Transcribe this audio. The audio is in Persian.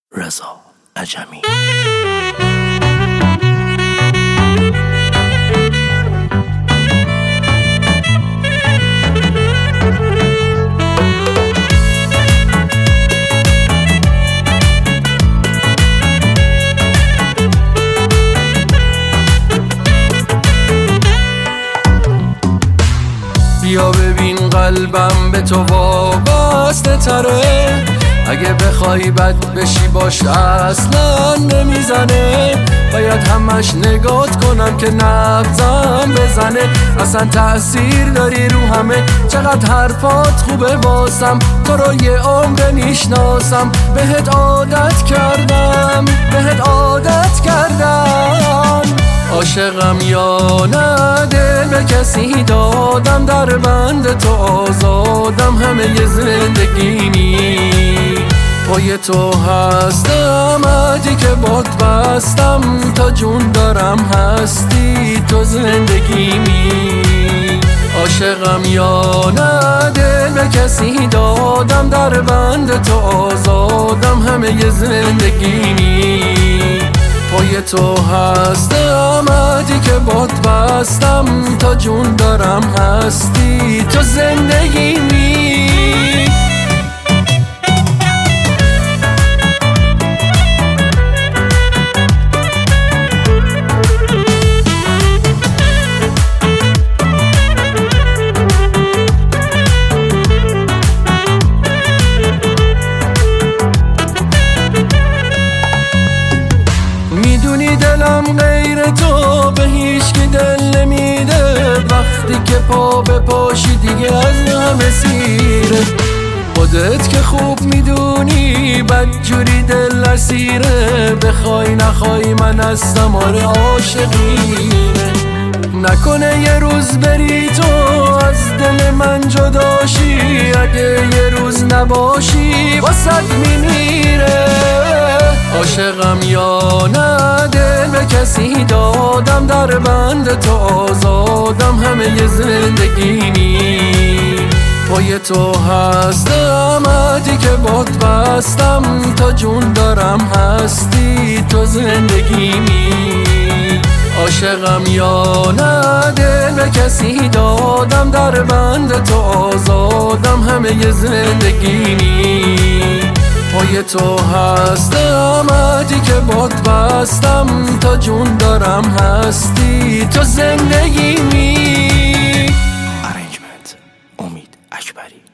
رضا عجمی. بیا ببین قلبم به تو وابسته تره، اگه بخوای بد بشی باش اصلا نمیزنه. باید همش نگات کنم که نبضم بزنه، اصلا تأثیر داری رو همه. چقدر حرفات خوبه واسم، تو رو یه عمر میشناسم. بهت عادت کردم، بهت عادت کردم. عاشقم یا نه، دل به کسی دادم، در بند تو آزادم. همه زندگیمی پای تو هستم، عهدی که باد بستم. تا جون دارم هستی تو زندگیمی. عاشقم یا نه، دل به کسی دادم، در بند تو آزادم. همه زندگیمی پای تو هستم، عهدی که باد بستم. تا جون دارم هستی تو زندگیمی. میدونی دلم غیر تو به هیچ کی دل نمیده. وقتی که پا به پاشی دیگه از همه سیره. خودت که خوب میدونی بدجوری دل اسیره. بخوای نخوای من هستم، آره عاشقینه. نکنه یه روز بری تو از دل من جداشی، اگه یه روز نباشی واسد میمیره. عاشقم یا نه، دل به کسی دادم، در بند تو آزادم. همه زندگیمی پای تو هستم، عهدی که باد بستم. تا جون دارم هستی تو زندگیمی. عاشقم یا نه، دل به کسی دادم، در بند تو آزادم. همه زندگیمی پای تو هستم، عهدی که باد بستم. تا جون دارم هستی تو زندگیمی. ارنجمنت امید اکبری.